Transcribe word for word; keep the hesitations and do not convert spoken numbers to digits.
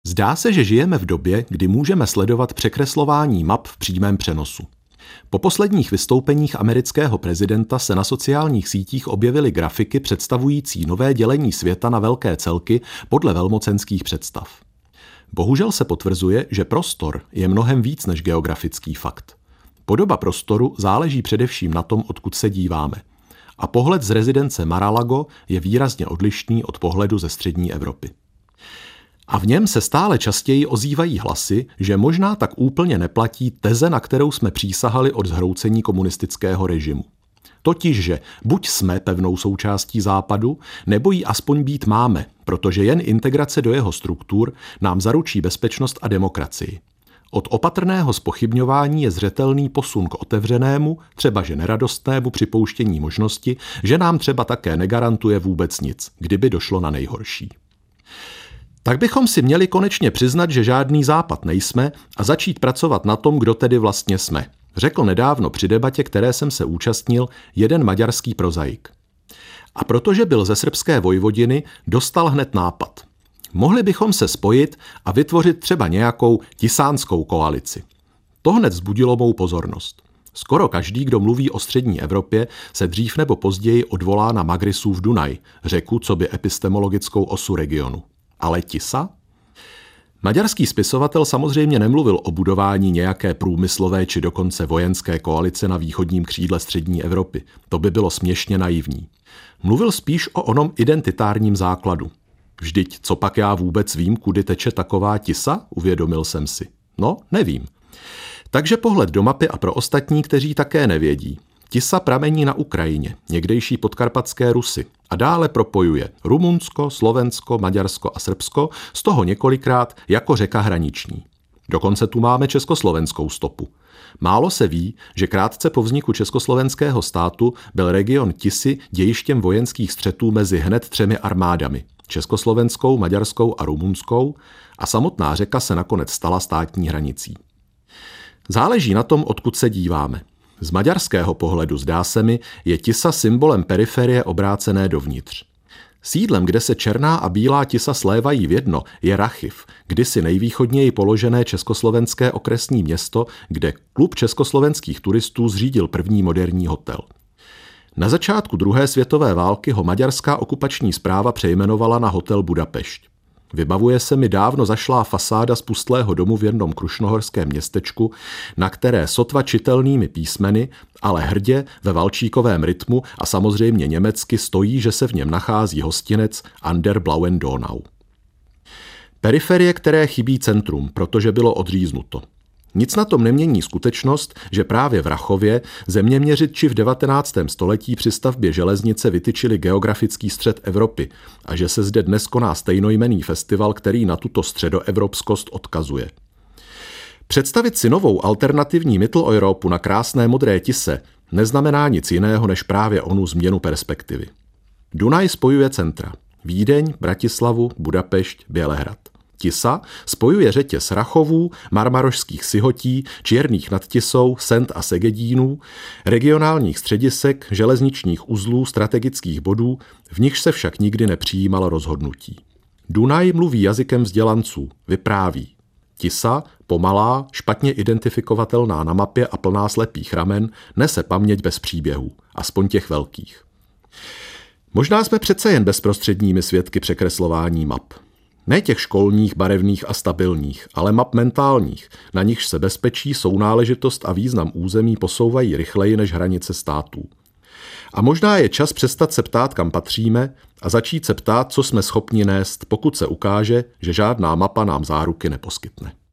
Zdá se, že žijeme v době, kdy můžeme sledovat překreslování map v přímém přenosu. Po posledních vystoupeních amerického prezidenta se na sociálních sítích objevily grafiky představující nové dělení světa na velké celky podle velmocenských představ. Bohužel se potvrzuje, že prostor je mnohem víc než geografický fakt. Podoba prostoru záleží především na tom, odkud se díváme. A pohled z rezidence Mar-a-Lago je výrazně odlišný od pohledu ze střední Evropy. A v něm se stále častěji ozývají hlasy, že možná tak úplně neplatí teze, na kterou jsme přísahali od zhroucení komunistického režimu. Totiž, že buď jsme pevnou součástí Západu, nebo ji aspoň být máme, protože jen integrace do jeho struktur nám zaručí bezpečnost a demokracii. Od opatrného zpochybňování je zřetelný posun k otevřenému, třeba že neradostnému připouštění možnosti, že nám třeba také negarantuje vůbec nic, kdyby došlo na nejhorší. Tak bychom si měli konečně přiznat, že žádný Západ nejsme a začít pracovat na tom, kdo tedy vlastně jsme, řekl nedávno při debatě, které jsem se účastnil, jeden maďarský prozaik. A protože byl ze srbské Vojvodiny, dostal hned nápad. Mohli bychom se spojit a vytvořit třeba nějakou tisánskou koalici. To hned vzbudilo mou pozornost. Skoro každý, kdo mluví o střední Evropě, se dřív nebo později odvolá na Magrisův Dunaj, řeku coby epistemologickou osu regionu. Ale Tisa? Maďarský spisovatel samozřejmě nemluvil o budování nějaké průmyslové či dokonce vojenské koalice na východním křídle střední Evropy. To by bylo směšně naivní. Mluvil spíš o onom identitárním základu. Vždyť, co pak já vůbec vím, kudy teče taková Tisa? Uvědomil jsem si. No, nevím. Takže pohled do mapy a pro ostatní, kteří také nevědí. Tisa pramení na Ukrajině, někdejší podkarpatské Rusy, a dále propojuje Rumunsko, Slovensko, Maďarsko a Srbsko, z toho několikrát jako řeka hraniční. Dokonce tu máme československou stopu. Málo se ví, že krátce po vzniku československého státu byl region Tisy dějištěm vojenských střetů mezi hned třemi armádami, československou, maďarskou a rumunskou, a samotná řeka se nakonec stala státní hranicí. Záleží na tom, odkud se díváme. Z maďarského pohledu, zdá se mi, je Tisa symbolem periferie obrácené dovnitř. Sídlem, kde se černá a bílá Tisa slévají v jedno, je Rachiv, kdysi nejvýchodněji položené československé okresní město, kde klub československých turistů zřídil první moderní hotel. Na začátku druhé světové války ho maďarská okupační správa přejmenovala na hotel Budapešť. Vybavuje se mi dávno zašlá fasáda spustlého domu v jednom krušnohorském městečku, na které sotva čitelnými písmeny, ale hrdě ve valčíkovém rytmu a samozřejmě německy stojí, že se v něm nachází hostinec An der Blauen Donau. Periferie, které chybí centrum, protože bylo odříznuto. Nic na tom nemění skutečnost, že právě v Rachově zeměměřiči v devatenáctém století při stavbě železnice vytyčili geografický střed Evropy a že se zde dnes koná stejnojmenný festival, který na tuto středoevropskost odkazuje. Představit si novou alternativní Mitteleuropu na krásné modré Tise neznamená nic jiného než právě onu změnu perspektivy. Dunaj spojuje centra. Vídeň, Bratislavu, Budapešť, Bělehrad. Tisa spojuje řetěz Rachovů, marmarošských Sihotí, Čierných nad Tisou, Sent a Segedínů, regionálních středisek, železničních uzlů, strategických bodů, v nichž se však nikdy nepřijímalo rozhodnutí. Dunaj mluví jazykem vzdělanců, vypráví. Tisa, pomalá, špatně identifikovatelná na mapě a plná slepých ramen, nese paměť bez příběhů, aspoň těch velkých. Možná jsme přece jen bezprostředními svědky překreslování map. Ne těch školních, barevných a stabilních, ale map mentálních, na nichž se bezpečí, sounáležitost a význam území posouvají rychleji než hranice států. A možná je čas přestat se ptát, kam patříme, a začít se ptát, co jsme schopni nést, pokud se ukáže, že žádná mapa nám záruky neposkytne.